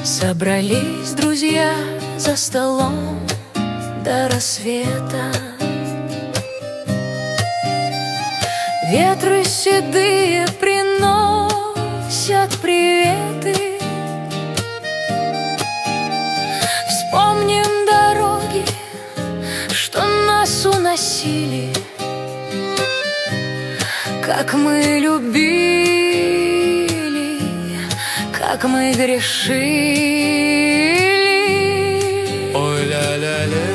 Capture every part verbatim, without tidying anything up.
Собрались друзья за столом до рассвета. Ветры седые приносят приветы. Вспомним дороги, что нас уносили, как мы любили, как мы грешили. Ой, ля-ля-ля,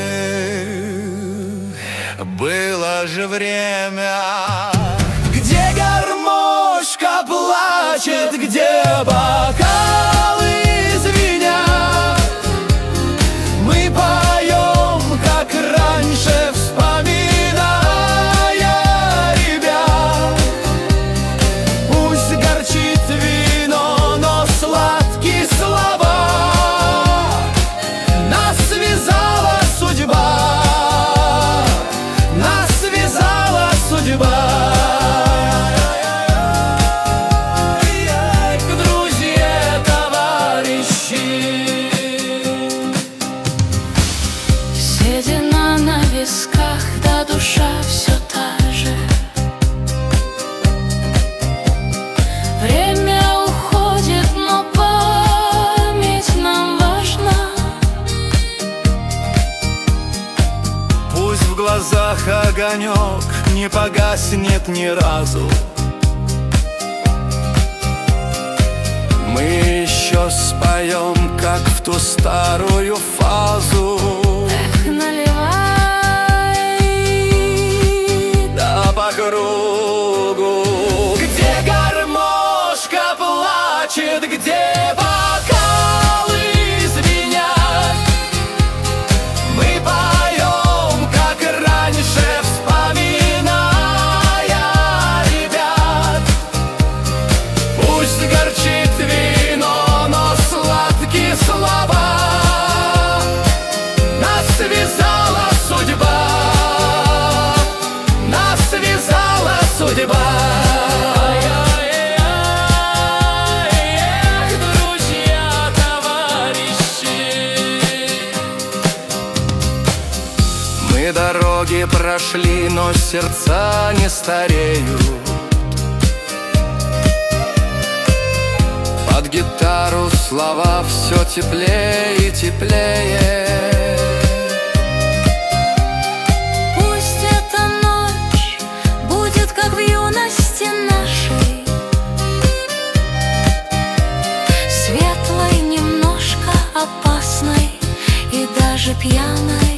было же время, где гармошка плачет, где бокалы звенят. Мы поем, как раньше, вспоминая ребят. Пусть горчит вино, но сладкие слова нас связала судьба. Друзья, товарищи, седина на висках, да душа все та же. Время уходит, но память нам важна. пусть в глазах огонек не погаснет ни разу. Мы еще споем, как в ту старую фазу. Эх, наливай, Да по кругу. Где гармошка плачет, где бокалы звенят. Мы поем, как раньше, вспоминая ребят. Пусть горчит вино, но сладкие слова нас связала судьба. Нас связала судьба. Эх, друзья, товарищи, мы дороги прошли, но сердца не стареют. Под гитару слова все теплее и теплее. пусть эта ночь будет, как в юности нашей, светлой, немножко опасной и даже пьяной.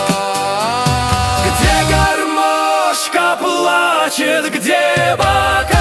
Где гармошка плачет, где бокал